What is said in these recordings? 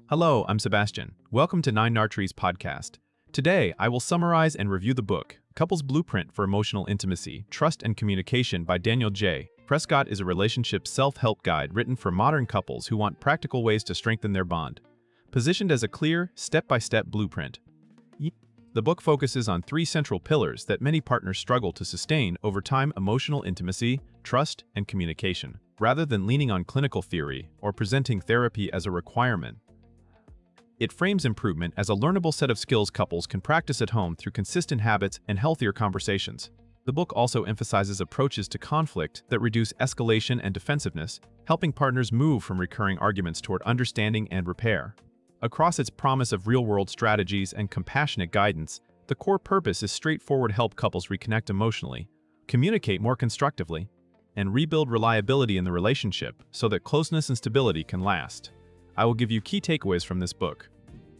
Hello, I'm Sebastian. Welcome to Nine Nartree's podcast. Today, I will summarize and review the book, Couples Blueprint for Emotional Intimacy, Trust and Communication by Daniel J. Prescott is a relationship self-help guide written for modern couples who want practical ways to strengthen their bond. Positioned as a clear, step-by-step blueprint. The book focuses on three central pillars that many partners struggle to sustain over time: emotional intimacy, trust, and communication. Rather than leaning on clinical theory or presenting therapy as a requirement, it frames improvement as a learnable set of skills couples can practice at home through consistent habits and healthier conversations. The book also emphasizes approaches to conflict that reduce escalation and defensiveness, helping partners move from recurring arguments toward understanding and repair. Across its promise of real-world strategies and compassionate guidance, the core purpose is straightforward: help couples reconnect emotionally, communicate more constructively, and rebuild reliability in the relationship so that closeness and stability can last. I will give you key takeaways from this book.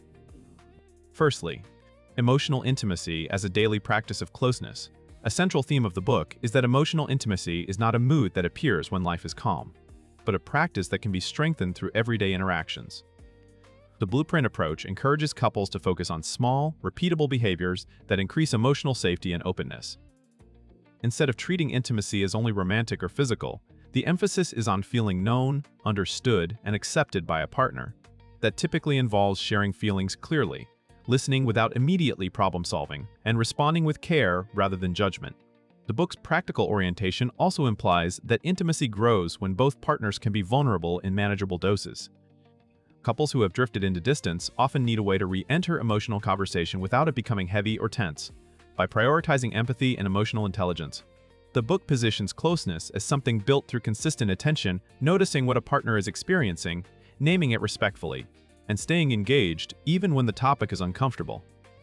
Firstly, emotional intimacy as a daily practice of closeness. A central theme of the book is that emotional intimacy is not a mood that appears when life is calm, but a practice that can be strengthened through everyday interactions. The Blueprint approach encourages couples to focus on small, repeatable behaviors that increase emotional safety and openness. Instead of treating intimacy as only romantic or physical, the emphasis is on feeling known, understood, and accepted by a partner. That typically involves sharing feelings clearly, listening without immediately problem-solving, and responding with care rather than judgment. The book's practical orientation also implies that intimacy grows when both partners can be vulnerable in manageable doses. Couples who have drifted into distance often need a way to re-enter emotional conversation without it becoming heavy or tense. By prioritizing empathy and emotional intelligence, the book positions closeness as something built through consistent attention, noticing what a partner is experiencing, naming it respectfully, and staying engaged even when the topic is uncomfortable.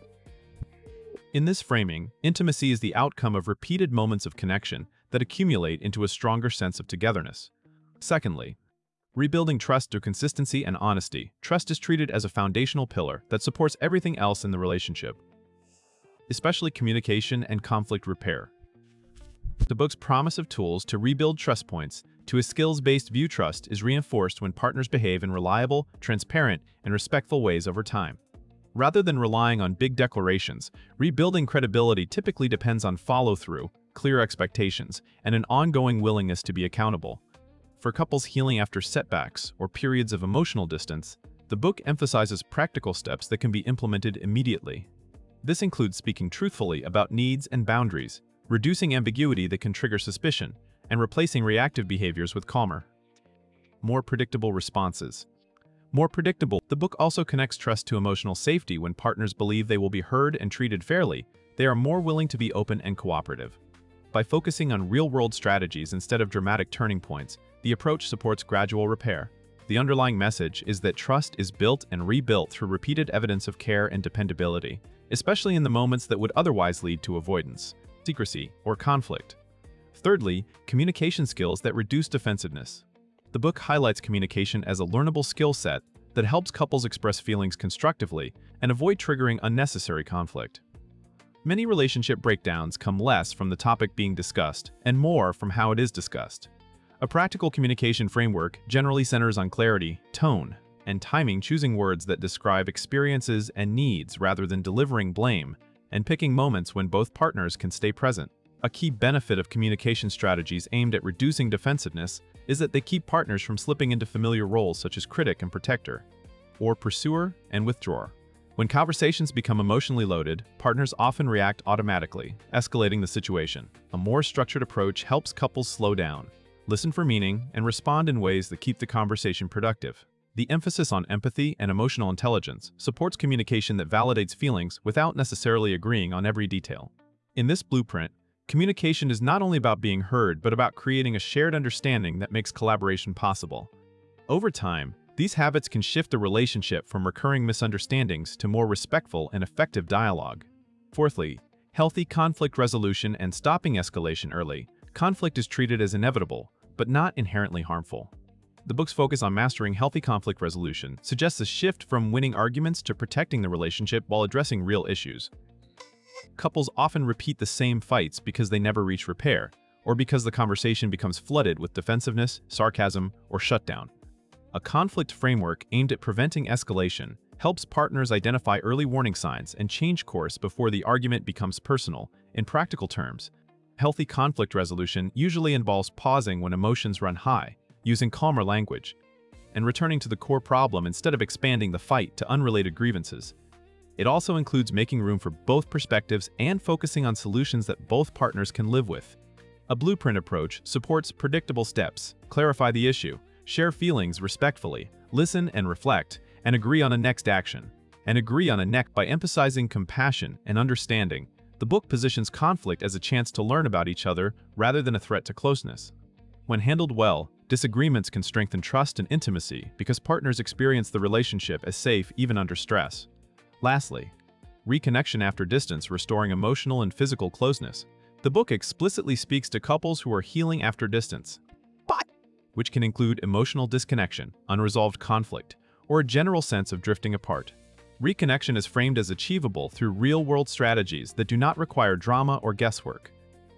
In this framing, intimacy is the outcome of repeated moments of connection that accumulate into a stronger sense of togetherness. Secondly, rebuilding trust through consistency and honesty. Trust is treated as a foundational pillar that supports everything else in the relationship, especially communication and conflict repair. The book's promise of tools to rebuild trust points to a skills-based view. Trust is reinforced when partners behave in reliable, transparent, and respectful ways over time. Rather than relying on big declarations, rebuilding credibility typically depends on follow-through, clear expectations, and an ongoing willingness to be accountable. For couples healing after setbacks or periods of emotional distance, the book emphasizes practical steps that can be implemented immediately. This includes speaking truthfully about needs and boundaries, reducing ambiguity that can trigger suspicion, and replacing reactive behaviors with calmer, more predictable responses. More predictable. The book also connects trust to emotional safety. When partners believe they will be heard and treated fairly, they are more willing to be open and cooperative. By focusing on real-world strategies instead of dramatic turning points, the approach supports gradual repair. The underlying message is that trust is built and rebuilt through repeated evidence of care and dependability, especially in the moments that would otherwise lead to avoidance, secrecy, or conflict. Thirdly, communication skills that reduce defensiveness. The book highlights communication as a learnable skill set that helps couples express feelings constructively and avoid triggering unnecessary conflict. Many relationship breakdowns come less from the topic being discussed and more from how it is discussed. A practical communication framework generally centers on clarity, tone, and timing, choosing words that describe experiences and needs rather than delivering blame, and picking moments when both partners can stay present. A key benefit of communication strategies aimed at reducing defensiveness is that they keep partners from slipping into familiar roles such as critic and protector, or pursuer and withdrawer. When conversations become emotionally loaded, partners often react automatically, escalating the situation. A more structured approach helps couples slow down, listen for meaning, and respond in ways that keep the conversation productive. The emphasis on empathy and emotional intelligence supports communication that validates feelings without necessarily agreeing on every detail. In this blueprint, communication is not only about being heard, but about creating a shared understanding that makes collaboration possible. Over time, these habits can shift the relationship from recurring misunderstandings to more respectful and effective dialogue. Fourthly, healthy conflict resolution and stopping escalation early. Conflict is treated as inevitable, but not inherently harmful. The book's focus on mastering healthy conflict resolution suggests a shift from winning arguments to protecting the relationship while addressing real issues. Couples often repeat the same fights because they never reach repair, or because the conversation becomes flooded with defensiveness, sarcasm, or shutdown. a conflict framework aimed at preventing escalation, helps partners identify early warning signs and change course before the argument becomes personal. In practical terms, healthy conflict resolution usually involves pausing when emotions run high, using calmer language, and returning to the core problem instead of expanding the fight to unrelated grievances. It also includes making room for both perspectives and focusing on solutions that both partners can live with. A blueprint approach supports predictable steps, clarify the issue, share feelings respectfully, listen and reflect, and agree on a next action. By emphasizing compassion and understanding, the book positions conflict as a chance to learn about each other rather than a threat to closeness. When handled well, disagreements can strengthen trust and intimacy because partners experience the relationship as safe even under stress. Lastly, reconnection after distance, restoring emotional and physical closeness. The book explicitly speaks to couples who are healing after distance, which can include emotional disconnection, unresolved conflict, or a general sense of drifting apart. Reconnection is framed as achievable through real-world strategies that do not require drama or guesswork.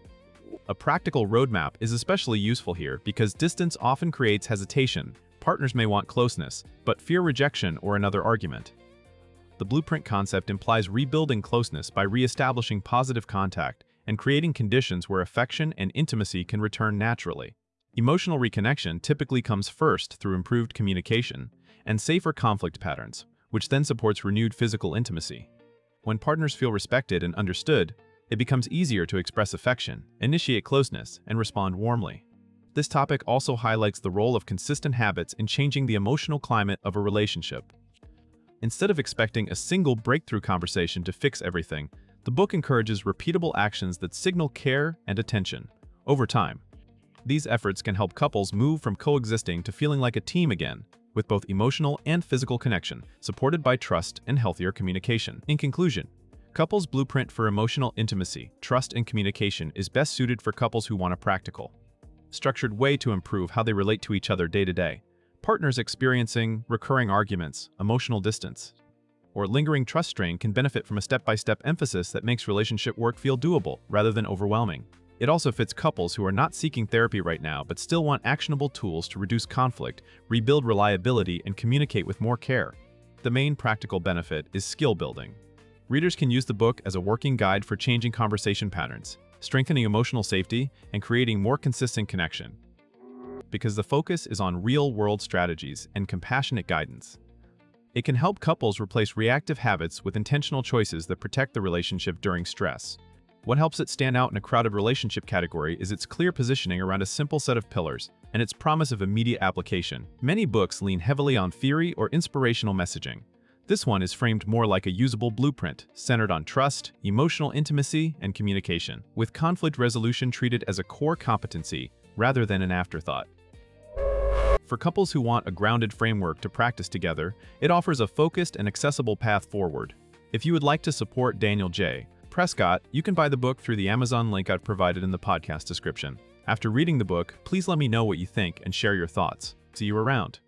A practical roadmap is especially useful here because distance often creates hesitation. Partners may want closeness, but fear rejection or another argument. The blueprint concept implies rebuilding closeness by reestablishing positive contact and creating conditions where affection and intimacy can return naturally. Emotional reconnection typically comes first through improved communication and safer conflict patterns, which then supports renewed physical intimacy. When partners feel respected and understood, it becomes easier to express affection, initiate closeness, and respond warmly. This topic also highlights the role of consistent habits in changing the emotional climate of a relationship. Instead of expecting a single breakthrough conversation to fix everything, the book encourages repeatable actions that signal care and attention. Over time, these efforts can help couples move from coexisting to feeling like a team again, with both emotional and physical connection, supported by trust and healthier communication. In conclusion, Couples' Blueprint for Emotional Intimacy, Trust and Communication is best suited for couples who want a practical, structured way to improve how they relate to each other day to day. Partners experiencing recurring arguments, emotional distance, or lingering trust strain can benefit from a step-by-step emphasis that makes relationship work feel doable rather than overwhelming. It also fits couples who are not seeking therapy right now but still want actionable tools to reduce conflict, rebuild reliability, and communicate with more care. The main practical benefit is skill building. Readers can use the book as a working guide for changing conversation patterns, strengthening emotional safety, and creating more consistent connection. Because the focus is on real-world strategies and compassionate guidance. It can help couples replace reactive habits with intentional choices that protect the relationship during stress. What helps it stand out in a crowded relationship category is its clear positioning around a simple set of pillars and its promise of immediate application. Many books lean heavily on theory or inspirational messaging. This one is framed more like a usable blueprint, centered on trust, emotional intimacy, and communication, with conflict resolution treated as a core competency rather than an afterthought. For couples who want a grounded framework to practice together, it offers a focused and accessible path forward. If you would like to support Daniel J. Prescott, you can buy the book through the Amazon link I've provided in the podcast description. After reading the book, please let me know what you think and share your thoughts. See you around.